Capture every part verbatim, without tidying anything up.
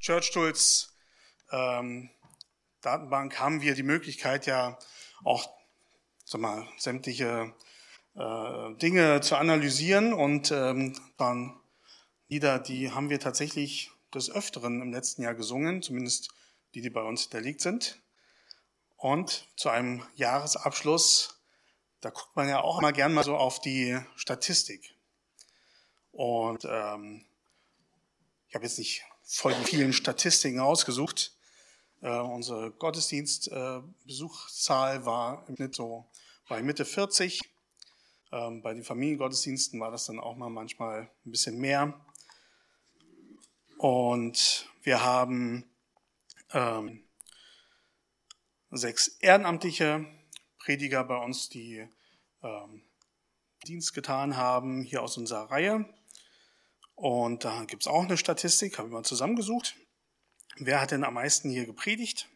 Church Tools ähm, Datenbank haben wir die Möglichkeit, ja auch sag mal, sämtliche äh, Dinge zu analysieren und ähm, dann Lieder, die haben wir tatsächlich des Öfteren im letzten Jahr gesungen, zumindest die, die bei uns hinterlegt sind. Und zu einem Jahresabschluss, da guckt man ja auch mal gern mal so auf die Statistik. Und ähm, ich habe jetzt nicht voll die vielen Statistiken ausgesucht. Äh, unsere Gottesdienstbesuchszahl äh, war im Schnitt so bei Mitte vierzig. Ähm, bei den Familiengottesdiensten war das dann auch mal manchmal ein bisschen mehr. Und wir haben ähm, sechs ehrenamtliche Prediger bei uns, die ähm, Dienst getan haben, hier aus unserer Reihe. Und da gibt es auch eine Statistik, habe ich mal zusammengesucht. Wer hat denn am meisten hier gepredigt?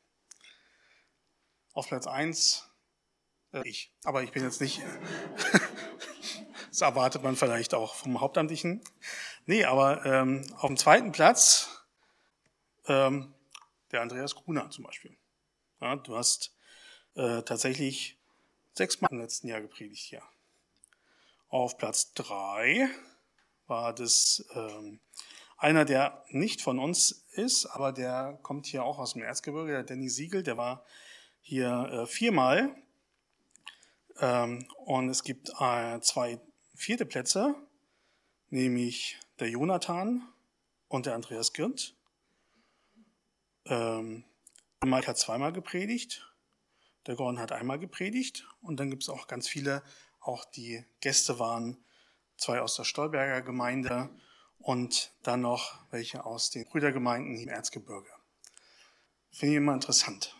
Auf Platz eins äh, ich. Aber ich bin jetzt nicht, das erwartet man vielleicht auch vom Hauptamtlichen. Nee, aber ähm, auf dem zweiten Platz ähm, der Andreas Gruner zum Beispiel. Ja, du hast äh, tatsächlich sechsmal im letzten Jahr gepredigt hier. Auf Platz drei war das ähm, einer, der nicht von uns ist, aber der kommt hier auch aus dem Erzgebirge, der Danny Siegel, der war hier äh, viermal. Ähm, und es gibt äh, zwei vierte Plätze, nämlich der Jonathan und der Andreas Girnt. Ähm, Mike hat zweimal gepredigt, der Gordon hat einmal gepredigt und dann gibt es auch ganz viele, auch die Gäste waren, zwei aus der Stolberger Gemeinde und dann noch welche aus den Brüdergemeinden im Erzgebirge. Finde ich immer interessant.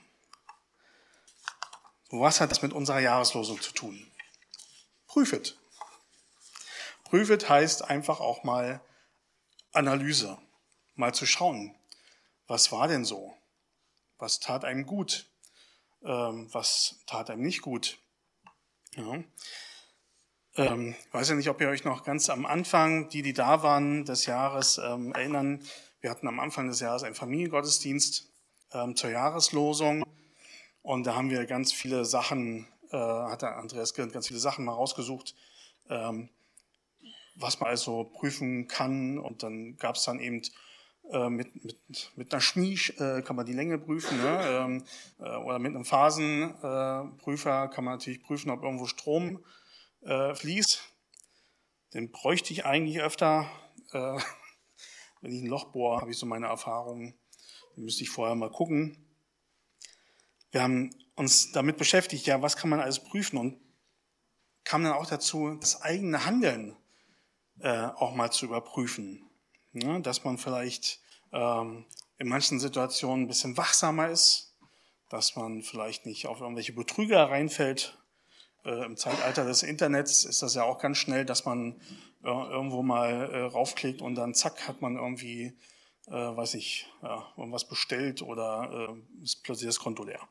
Was hat das mit unserer Jahreslosung zu tun? Prüfet. Prüfet heißt einfach auch mal Analyse, mal zu schauen, was war denn so? Was tat einem gut? Ähm, was tat einem nicht gut? Ja. Ähm, ich weiß ja nicht, ob ihr euch noch ganz am Anfang, die, die da waren, des Jahres ähm, erinnern. Wir hatten am Anfang des Jahres einen Familiengottesdienst ähm, zur Jahreslosung. Und da haben wir ganz viele Sachen, äh, hat der Andreas Girnt ganz viele Sachen mal rausgesucht, ähm, was man also prüfen kann. Und dann gab es dann eben äh, mit, mit, mit einer Schmiech äh, kann man die Länge prüfen, ne? ähm, äh, oder mit einem Phasenprüfer äh, kann man natürlich prüfen, ob irgendwo Strom äh, fließt. Den bräuchte ich eigentlich öfter. Äh, wenn ich ein Loch bohre, habe ich so meine Erfahrungen. Den müsste ich vorher mal gucken. Wir haben uns damit beschäftigt, ja, was kann man alles prüfen und kam dann auch dazu, das eigene Handeln äh, auch mal zu überprüfen. Ja, dass man vielleicht ähm, in manchen Situationen ein bisschen wachsamer ist, dass man vielleicht nicht auf irgendwelche Betrüger reinfällt. Äh, Im Zeitalter des Internets ist das ja auch ganz schnell, dass man äh, irgendwo mal äh, raufklickt und dann zack, hat man irgendwie Äh, weiß ich, ja, irgendwas bestellt oder äh, ist plötzlich das Konto leer.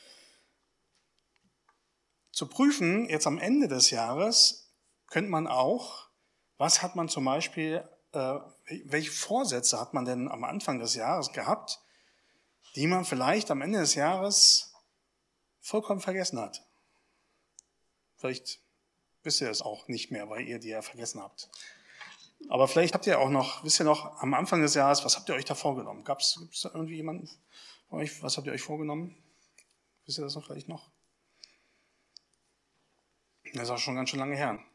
Zu prüfen, jetzt am Ende des Jahres, könnte man auch, was hat man zum Beispiel, äh, welche Vorsätze hat man denn am Anfang des Jahres gehabt, die man vielleicht am Ende des Jahres vollkommen vergessen hat. Vielleicht wisst ihr es auch nicht mehr, weil ihr die ja vergessen habt. Aber vielleicht habt ihr auch noch, wisst ihr noch, am Anfang des Jahres, was habt ihr euch da vorgenommen? Gab es da irgendwie jemanden von euch, was habt ihr euch vorgenommen? Wisst ihr das noch vielleicht noch? Das ist auch schon ganz schön lange her.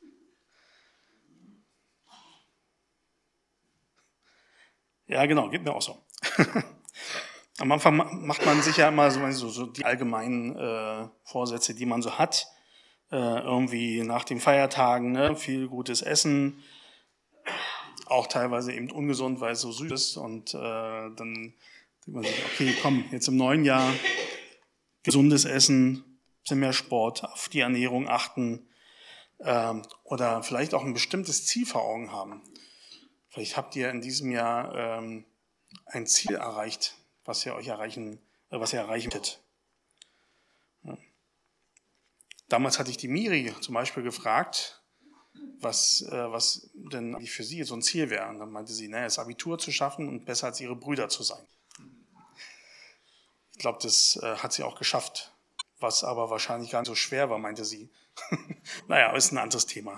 Ja, genau, geht mir auch so. Am Anfang macht man sich ja immer so, so die allgemeinen äh, Vorsätze, die man so hat. Äh, irgendwie nach den Feiertagen, ne, viel gutes Essen. Auch teilweise eben ungesund, weil es so süß ist. Und äh, dann denkt man sich, okay, komm, jetzt im neuen Jahr gesundes Essen, bisschen mehr Sport, auf die Ernährung achten ähm, oder vielleicht auch ein bestimmtes Ziel vor Augen haben. Vielleicht habt ihr in diesem Jahr ähm, ein Ziel erreicht, was ihr euch erreichen, äh, was ihr erreichen wollt. Ja. Damals hatte ich die Miri zum Beispiel gefragt, was, äh, was denn eigentlich für sie so ein Ziel wäre. Und dann meinte sie, naja, das Abitur zu schaffen und besser als ihre Brüder zu sein. Ich glaube, das äh, hat sie auch geschafft, was aber wahrscheinlich gar nicht so schwer war, meinte sie. Naja, ist ein anderes Thema.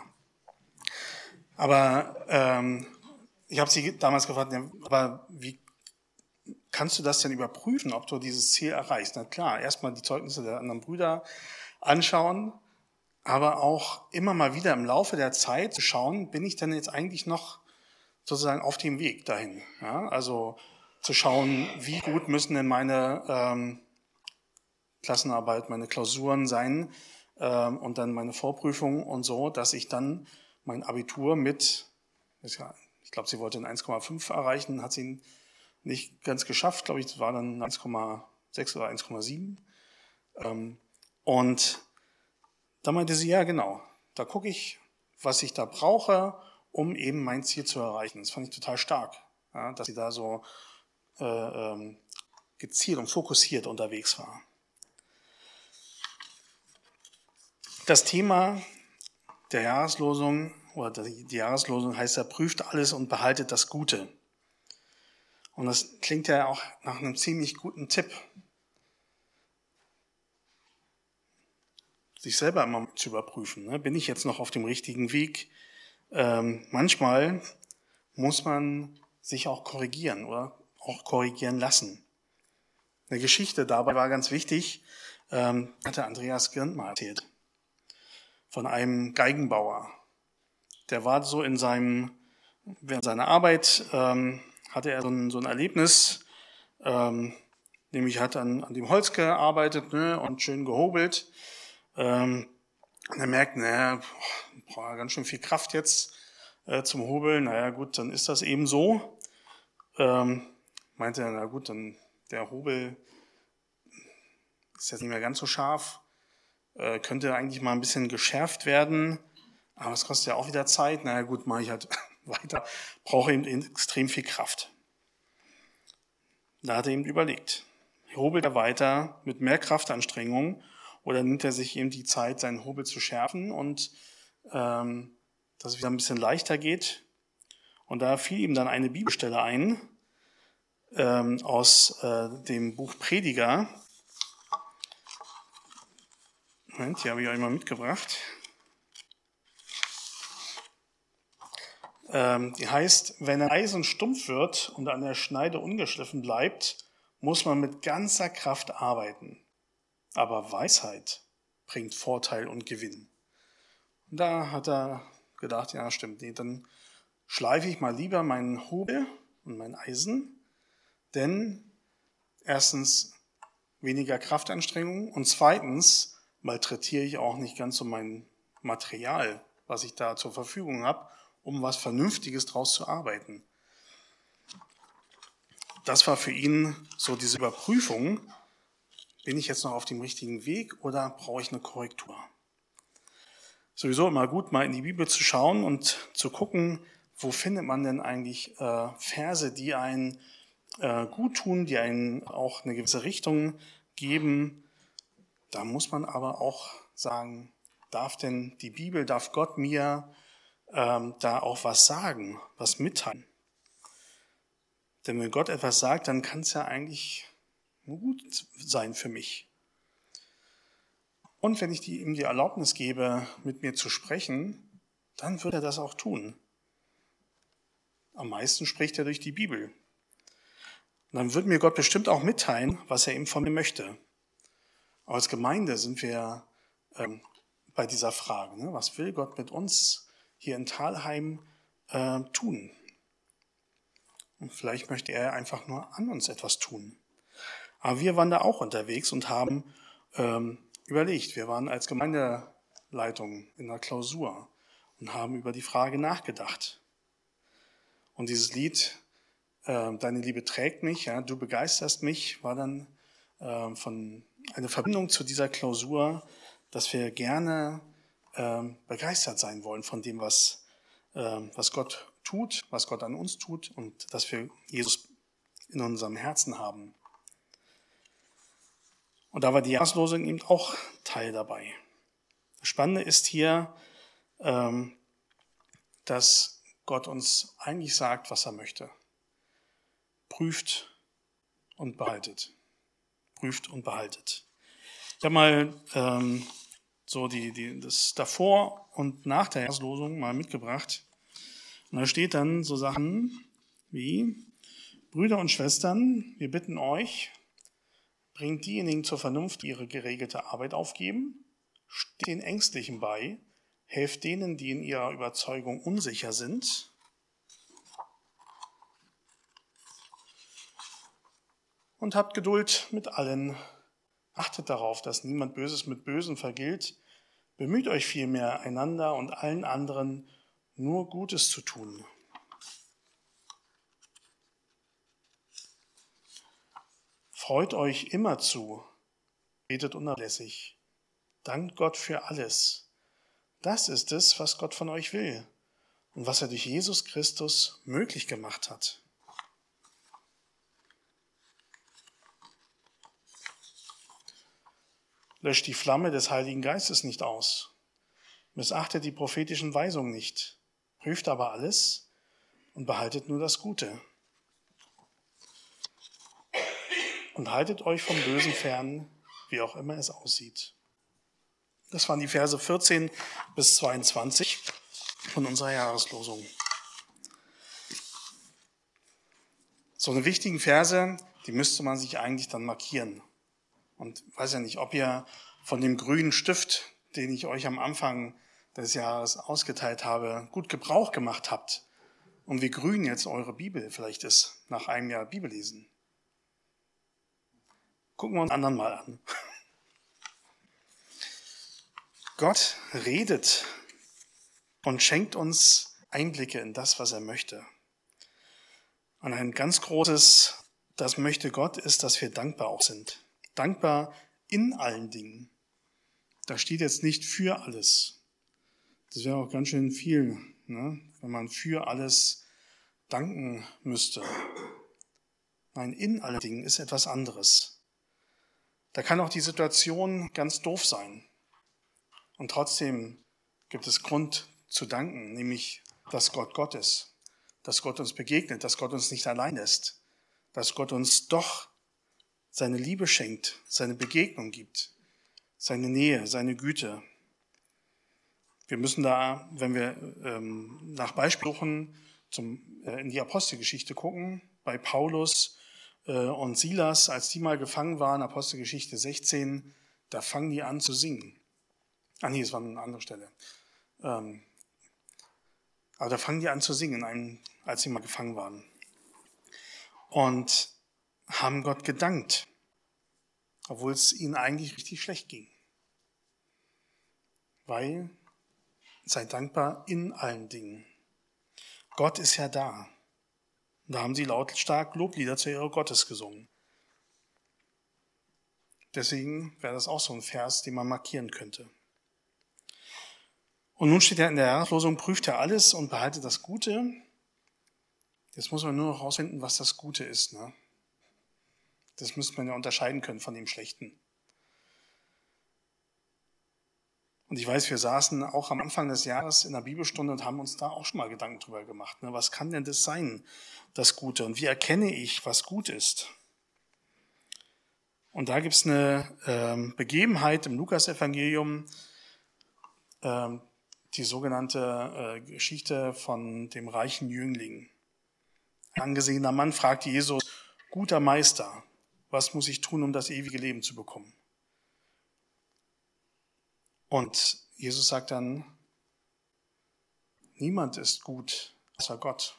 Aber ähm, ich habe sie damals gefragt, ja, aber wie kannst du das denn überprüfen, ob du dieses Ziel erreichst? Na klar, erstmal die Zeugnisse der anderen Brüder anschauen, aber auch immer mal wieder im Laufe der Zeit zu schauen, bin ich denn jetzt eigentlich noch sozusagen auf dem Weg dahin? Ja, also zu schauen, wie gut müssen denn meine ähm, Klassenarbeit, meine Klausuren sein ähm, und dann meine Vorprüfungen und so, dass ich dann mein Abitur mit, ich glaube, sie wollte ein eins Komma fünf erreichen, hat sie nicht ganz geschafft, glaube ich, das war dann eins Komma sechs oder eins Komma sieben. Ähm, und da meinte sie, ja genau, da gucke ich, was ich da brauche, um eben mein Ziel zu erreichen. Das fand ich total stark, ja, dass sie da so äh, ähm, gezielt und fokussiert unterwegs war. Das Thema der Jahreslosung oder die, die Jahreslosung heißt ja, prüft alles und behaltet das Gute. Und das klingt ja auch nach einem ziemlich guten Tipp. Sich selber immer zu überprüfen. Ne? Bin ich jetzt noch auf dem richtigen Weg? Ähm, manchmal muss man sich auch korrigieren oder auch korrigieren lassen. Eine Geschichte dabei war ganz wichtig, ähm, hatte Andreas Girnd mal erzählt. Von einem Geigenbauer. Der war so in seinem, während seiner Arbeit, ähm, hatte er so ein, so ein Erlebnis, ähm, nämlich hat an, an dem Holz gearbeitet, ne, und schön gehobelt. Ähm, und er merkt, naja, braucht ganz schön viel Kraft jetzt äh, zum Hobeln. Naja gut, dann ist das eben so. Ähm, meinte er, na gut, dann der Hobel ist jetzt nicht mehr ganz so scharf. Äh, könnte eigentlich mal ein bisschen geschärft werden. Aber es kostet ja auch wieder Zeit. Naja gut, mache ich halt weiter. Brauche eben extrem viel Kraft. Da hat er eben überlegt. Hobelt er weiter mit mehr Kraftanstrengung oder nimmt er sich eben die Zeit, seinen Hobel zu schärfen und ähm, dass es wieder ein bisschen leichter geht. Und da fiel ihm dann eine Bibelstelle ein ähm, aus äh, dem Buch Prediger. Moment, die habe ich euch mal mitgebracht. Ähm, die heißt, wenn ein Eisen stumpf wird und an der Schneide ungeschliffen bleibt, muss man mit ganzer Kraft arbeiten. Aber Weisheit bringt Vorteil und Gewinn. Und da hat er gedacht, ja stimmt, nee, dann schleife ich mal lieber meinen Hobel und mein Eisen, denn erstens weniger Kraftanstrengung und zweitens malträtiere ich auch nicht ganz so mein Material, was ich da zur Verfügung habe, um was Vernünftiges draus zu arbeiten. Das war für ihn so diese Überprüfung, bin ich jetzt noch auf dem richtigen Weg oder brauche ich eine Korrektur? Sowieso immer gut, mal in die Bibel zu schauen und zu gucken, wo findet man denn eigentlich äh, Verse, die einen äh, gut tun, die einen auch eine gewisse Richtung geben. Da muss man aber auch sagen, darf denn die Bibel, darf Gott mir ähm, da auch was sagen, was mitteilen? Denn wenn Gott etwas sagt, dann kann es ja eigentlich nur gut sein für mich. Und wenn ich die, ihm die Erlaubnis gebe, mit mir zu sprechen, dann wird er das auch tun. Am meisten spricht er durch die Bibel. Und dann wird mir Gott bestimmt auch mitteilen, was er eben von mir möchte. Aber als Gemeinde sind wir ähm, bei dieser Frage, ne? Was will Gott mit uns hier in Thalheim äh, tun? Und vielleicht möchte er einfach nur an uns etwas tun. Aber wir waren da auch unterwegs und haben ähm, überlegt. Wir waren als Gemeindeleitung in der Klausur und haben über die Frage nachgedacht. Und dieses Lied, äh, Deine Liebe trägt mich, ja, du begeisterst mich, war dann äh, von eine Verbindung zu dieser Klausur, dass wir gerne äh, begeistert sein wollen von dem, was, äh, was Gott tut, was Gott an uns tut und dass wir Jesus in unserem Herzen haben. Und da war die Jahreslosung eben auch Teil dabei. Das Spannende ist hier, ähm, dass Gott uns eigentlich sagt, was er möchte. Prüft und behaltet. Prüft und behaltet. Ich habe mal ähm, so die, die, das davor und nach der Jahreslosung mal mitgebracht. Und da steht dann so Sachen wie: Brüder und Schwestern, wir bitten euch, bringt diejenigen zur Vernunft, die ihre geregelte Arbeit aufgeben, steht den Ängstlichen bei, helft denen, die in ihrer Überzeugung unsicher sind, und habt Geduld mit allen. Achtet darauf, dass niemand Böses mit Bösem vergilt. Bemüht euch vielmehr, einander und allen anderen nur Gutes zu tun. Freut euch immerzu, betet unablässig, dankt Gott für alles. Das ist es, was Gott von euch will und was er durch Jesus Christus möglich gemacht hat. Löscht die Flamme des Heiligen Geistes nicht aus. Missachtet die prophetischen Weisungen nicht. Prüft aber alles und behaltet nur das Gute. Und haltet euch vom Bösen fern, wie auch immer es aussieht. Das waren die Verse vierzehn bis zweiundzwanzig von unserer Jahreslosung. So eine wichtigen Verse, die müsste man sich eigentlich dann markieren. Und ich weiß ja nicht, ob ihr von dem grünen Stift, den ich euch am Anfang des Jahres ausgeteilt habe, gut Gebrauch gemacht habt und wie grün jetzt eure Bibel vielleicht ist nach einem Jahr Bibellesen. Gucken wir uns einen anderen mal an. Gott redet und schenkt uns Einblicke in das, was er möchte. Und ein ganz großes, das möchte Gott, ist, dass wir dankbar auch sind. Dankbar in allen Dingen. Da steht jetzt nicht für alles. Das wäre auch ganz schön viel, ne? Wenn man für alles danken müsste. Nein, in allen Dingen ist etwas anderes. Da kann auch die Situation ganz doof sein. Und trotzdem gibt es Grund zu danken, nämlich, dass Gott Gott ist, dass Gott uns begegnet, dass Gott uns nicht allein lässt, dass Gott uns doch seine Liebe schenkt, seine Begegnung gibt, seine Nähe, seine Güte. Wir müssen da, wenn wir ähm, nach Beispielen zum, äh, in die Apostelgeschichte gucken, bei Paulus äh, und Silas, als die mal gefangen waren, Apostelgeschichte sechzehn, da fangen die an zu singen. Ah nee, es war eine andere Stelle. Ähm, aber da fangen die an zu singen, einem, als sie mal gefangen waren. Und haben Gott gedankt, obwohl es ihnen eigentlich richtig schlecht ging. Weil, sei dankbar in allen Dingen. Gott ist ja da. Und da haben sie lautstark Loblieder zu ihrer Gottes gesungen. Deswegen wäre das auch so ein Vers, den man markieren könnte. Und nun steht ja in der Jahreslosung, prüft ja alles und behaltet das Gute. Jetzt muss man nur noch herausfinden, was das Gute ist, ne? Das müsste man ja unterscheiden können von dem Schlechten. Und ich weiß, wir saßen auch am Anfang des Jahres in der Bibelstunde und haben uns da auch schon mal Gedanken drüber gemacht. Ne? Was kann denn das sein, das Gute? Und wie erkenne ich, was gut ist? Und da gibt es eine ähm, Begebenheit im Lukasevangelium, ähm, die sogenannte äh, Geschichte von dem reichen Jüngling. Ein angesehener Mann fragte Jesus, guter Meister, was muss ich tun, um das ewige Leben zu bekommen? Und Jesus sagt dann, niemand ist gut, außer Gott.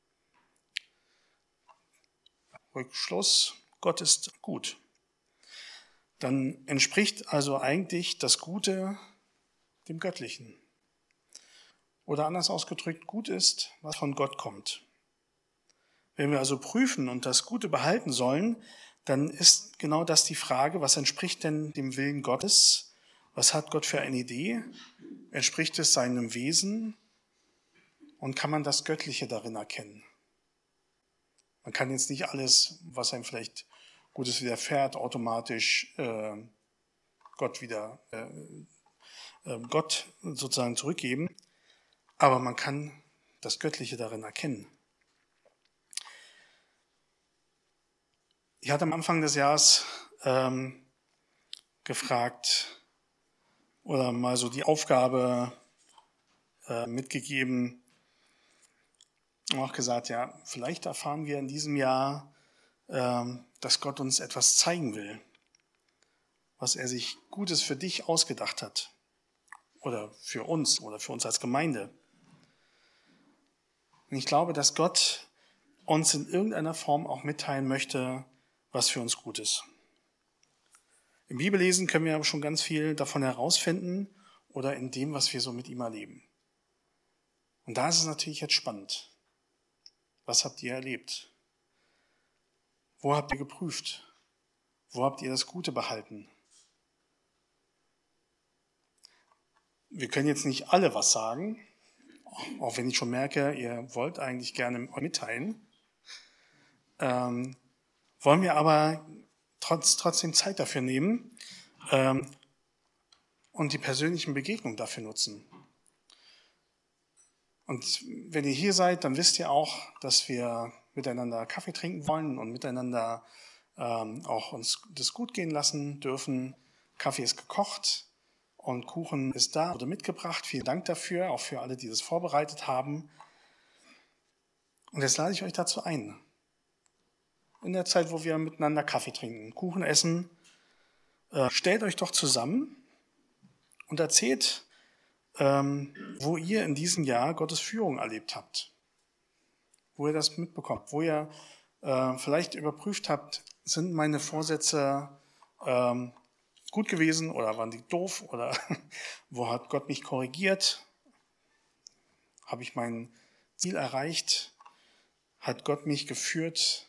Rückschluss, Gott ist gut. Dann entspricht also eigentlich das Gute dem Göttlichen. Oder anders ausgedrückt, gut ist, was von Gott kommt. Wenn wir also prüfen und das Gute behalten sollen, dann ist genau das die Frage, was entspricht denn dem Willen Gottes? Was hat Gott für eine Idee? Entspricht es seinem Wesen? Und kann man das Göttliche darin erkennen? Man kann jetzt nicht alles, was einem vielleicht Gutes widerfährt, automatisch äh, Gott wieder äh, äh, Gott sozusagen zurückgeben. Aber man kann das Göttliche darin erkennen. Ich hatte am Anfang des Jahres ähm, gefragt oder mal so die Aufgabe äh, mitgegeben und auch gesagt, ja, vielleicht erfahren wir in diesem Jahr, ähm, dass Gott uns etwas zeigen will, was er sich Gutes für dich ausgedacht hat oder für uns oder für uns als Gemeinde. Und ich glaube, dass Gott uns in irgendeiner Form auch mitteilen möchte, was für uns gut ist. Im Bibellesen können wir aber schon ganz viel davon herausfinden oder in dem, was wir so mit ihm erleben. Und da ist es natürlich jetzt spannend. Was habt ihr erlebt? Wo habt ihr geprüft? Wo habt ihr das Gute behalten? Wir können jetzt nicht alle was sagen, auch wenn ich schon merke, ihr wollt eigentlich gerne mitteilen. Ähm, wollen wir aber trotz, trotzdem Zeit dafür nehmen ähm, und die persönlichen Begegnungen dafür nutzen. Und wenn ihr hier seid, dann wisst ihr auch, dass wir miteinander Kaffee trinken wollen und miteinander ähm, auch uns das gut gehen lassen dürfen. Kaffee ist gekocht und Kuchen ist da, wurde mitgebracht. Vielen Dank dafür, auch für alle, die das vorbereitet haben. Und jetzt lade ich euch dazu ein. In der Zeit, wo wir miteinander Kaffee trinken, Kuchen essen, äh, stellt euch doch zusammen und erzählt, ähm, wo ihr in diesem Jahr Gottes Führung erlebt habt. Wo ihr das mitbekommt, wo ihr äh, vielleicht überprüft habt, sind meine Vorsätze ähm, gut gewesen oder waren die doof oder wo hat Gott mich korrigiert? Habe ich mein Ziel erreicht? Hat Gott mich geführt?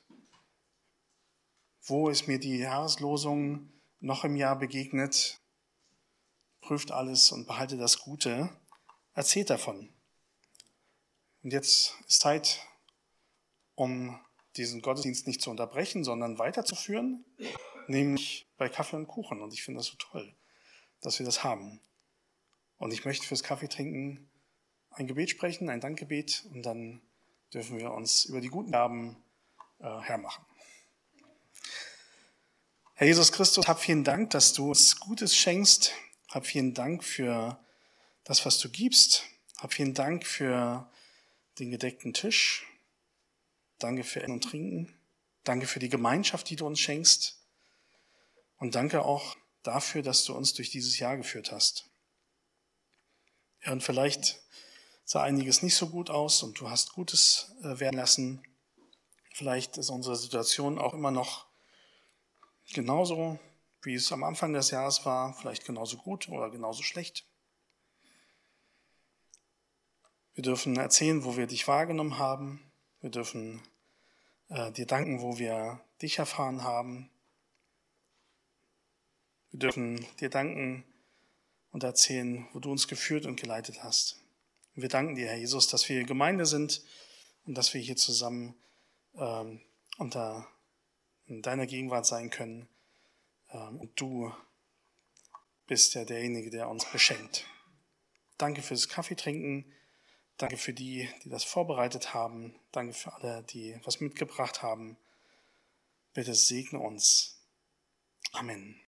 Wo ist mir die Jahreslosung noch im Jahr begegnet? Prüft alles und behaltet das Gute. Erzählt davon. Und jetzt ist Zeit, um diesen Gottesdienst nicht zu unterbrechen, sondern weiterzuführen, nämlich bei Kaffee und Kuchen. Und ich finde das so toll, dass wir das haben. Und ich möchte fürs Kaffeetrinken ein Gebet sprechen, ein Dankgebet, und dann dürfen wir uns über die guten Gaben äh, hermachen. Herr Jesus Christus, hab vielen Dank, dass du uns Gutes schenkst. Hab vielen Dank für das, was du gibst. Hab vielen Dank für den gedeckten Tisch. Danke für Essen und Trinken. Danke für die Gemeinschaft, die du uns schenkst. Und danke auch dafür, dass du uns durch dieses Jahr geführt hast. Ja, und vielleicht sah einiges nicht so gut aus und du hast Gutes äh, werden lassen. Vielleicht ist unsere Situation auch immer noch genauso, wie es am Anfang des Jahres war, vielleicht genauso gut oder genauso schlecht. Wir dürfen erzählen, wo wir dich wahrgenommen haben. Wir dürfen äh, dir danken, wo wir dich erfahren haben. Wir dürfen dir danken und erzählen, wo du uns geführt und geleitet hast. Und wir danken dir, Herr Jesus, dass wir Gemeinde sind und dass wir hier zusammen ähm, unter in deiner Gegenwart sein können. Ähm, und du bist ja derjenige, der uns beschenkt. Danke fürs Kaffeetrinken. Danke für die, die das vorbereitet haben. Danke für alle, die was mitgebracht haben. Bitte segne uns. Amen.